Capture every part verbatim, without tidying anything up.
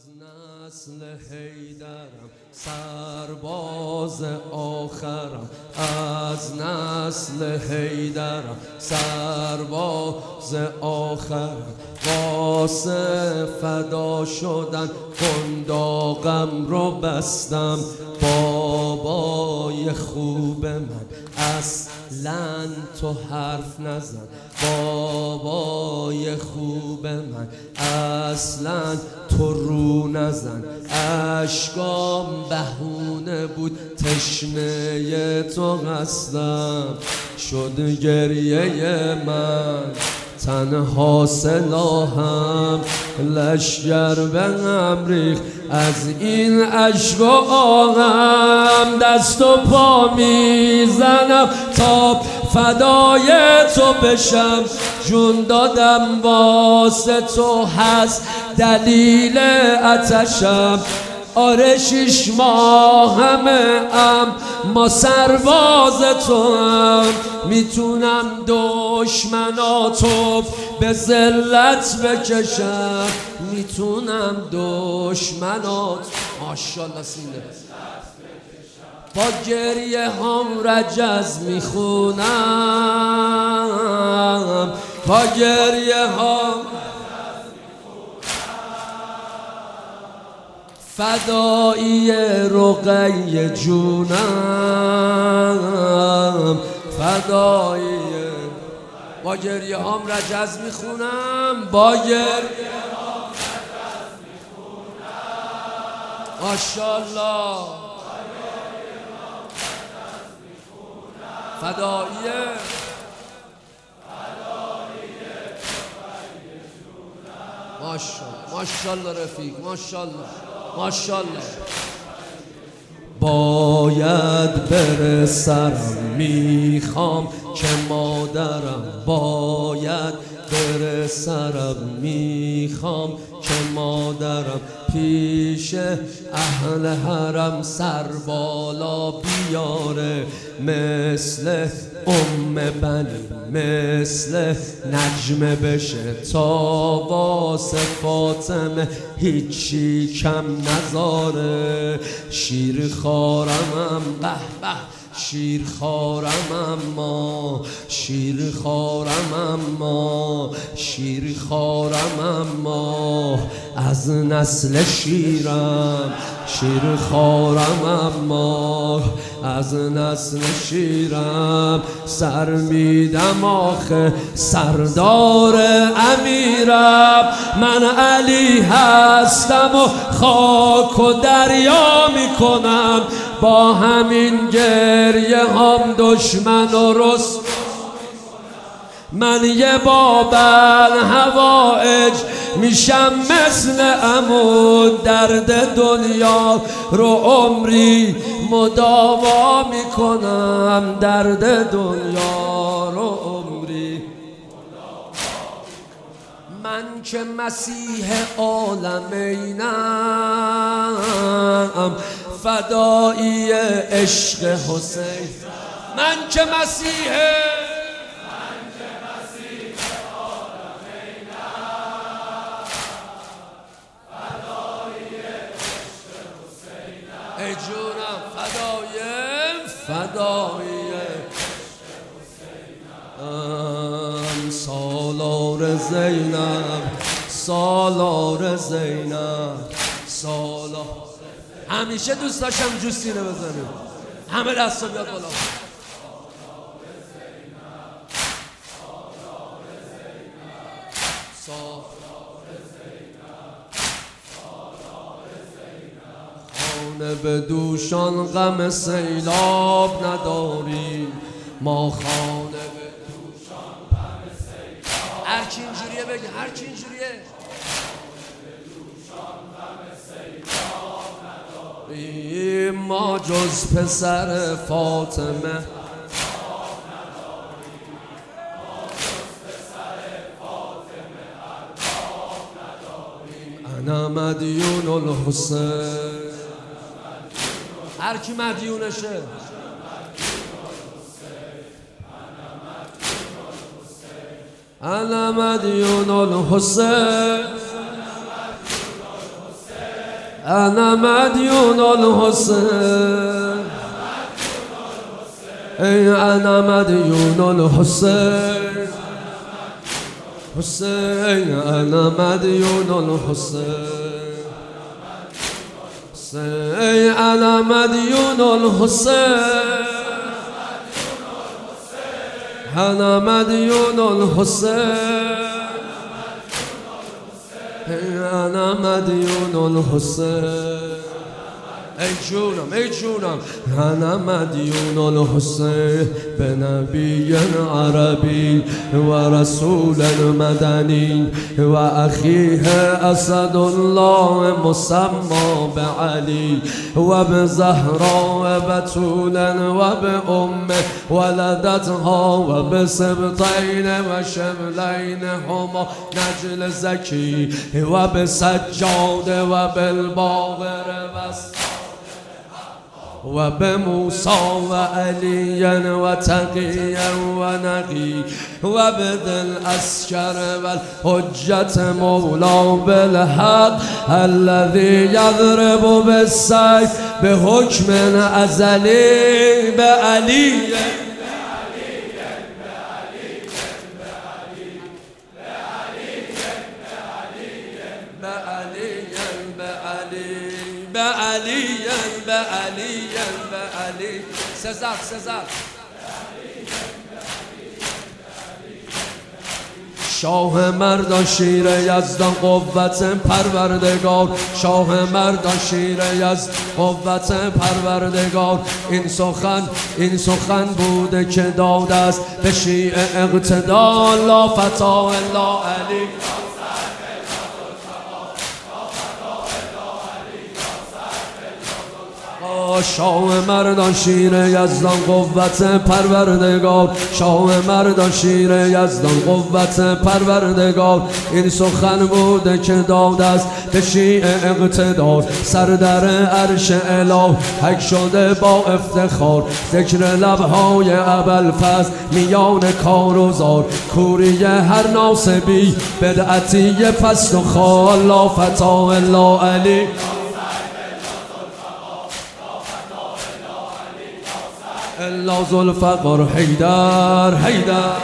نسل حیدرم سرباز آخرم، از نسل حیدرم سرباز آخرم، واسه فدا شدن قنداقم رو بستم. بابای خوب من اصلا تو حرف نزن، بابای خوب من اصلا تو رو نزن. اشکام بهونه بود تشنه تو هستم، شد گریه من تنها سلاحم. لشگر به هم ریخت از این اشک و آهم، دست و پا میزنم تا فدای تو بشم. جون دادم واسه تو هست دلیل آتشم. آره شش ماه همه ام ما سرباز تو هم، میتونم دشمناتو به ذلت بکشم، میتونم دشمنات ماشاءالله سینه با گریه هم رجز میخونم، با گریه هم فدایی رقیه جونم، فدایی با گریه هم رجز میخونم، با گریه هم رجز میخونم ماشاءالله. فدایی ماشاءالله ماشاءالله رفیق ماشاءالله ماشاءالله. باید برسرم میخوام که مادرم، باید برسرم میخوام که مادرم پیش اهل حرم سر بالا بیاره، مثل ام بنی مثل نجمه بشه تا واسه فاطمه هیچی کم نذاره. شیر خارمم به به شیر خارم اما شیر خارم اما شیر خارم اما از نسل شیرم، شیر خارم اما از نسل شیرم. سر میدم آخه سردار امیرم، من علی هستم و خاک و دریا میکنم. با همین گریه هم دشمن و رس من یه بابل هوایج میشم مثل عمود. درد دنیا رو عمری مداوا میکنم، درد دنیا رو عمری من که مسیح عالمینم، فدایی عشق حسین. من که مسیح من که مسیح عالمینم، فدایی عشق حسینم. ای جونم فدایی فدایی عشق حسینم. سالار زینب سالار زینب سالار. همیشه دوست داشتم جوستینه بزنیم، همه دستا بیاد بالا. خانه به دوشان غم سیلاب نداریم، ما خانه به دوشان غم سیلاب. هر کی اینجوریه بگه، هر کی اینجوریه. ما جز پسر فاطمه انا مدیون الحسین. هر کی مدیونشه انا مدیون الحسین. انا مدیون الحسین ای انا مدیون الحسین حسین انا مدیون الحسین ای انا مدیون الحسین انا مدیون الحسین انا مدیون الحسین ای جونم ای جونم انا مدیون الحسین به نبی عربی و رسول مدنی و اخیه اسد الله مسمى بعلی و به زهرا بتول و به ام ولدتها و به سبطین و شبلین هما نجل زکی و به سجاد و بالباقر بس و به موسی و علی و تقی و نقی و به دل اسکر و حجت مولا بالحق الذي یضرب بالسیف به حکم ازلی به علی به علی به علی به علی سزد سزد شاه مردان شیر یزدان قوت پروردگار شاه مردان شیر یزد قوت پروردگار این سخن این سخن بوده که داد است به شیعه اقتدا لا فتا الا علی شاه مردان شیر یزدان قوت پروردگار شاه مردان شیر یزدان قوت پروردگار این سخن بوده که داد است به شیعه اقتدار سر در عرش اله حک شده با افتخار ذکر لبهای ابوالفضل میان کار و زار کوری هر ناصبی بدعتی پست و خال لا فتا الا علی الا ذوالفقار حیدر حیدر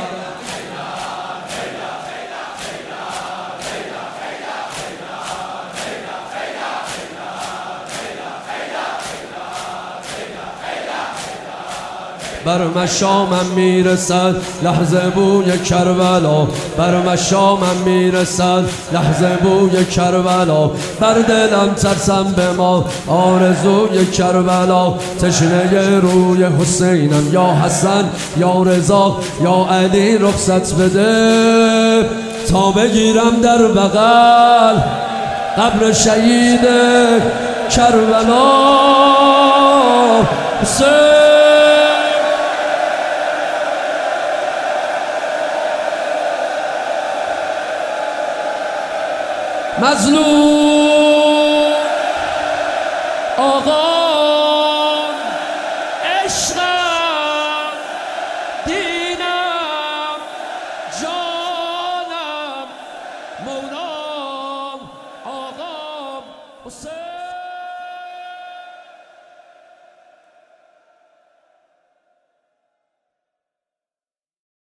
بر مشامم میرسد لحظه بوی کربلا بر مشامم میرسد لحظه بوی کربلا بر دلم ترسم به ما آرزوی کربلا تشنه روی حسینم یا حسن یا رضا یا علی رخصت بده تا بگیرم در بغل قبر شهید کربلا حسین مظلوم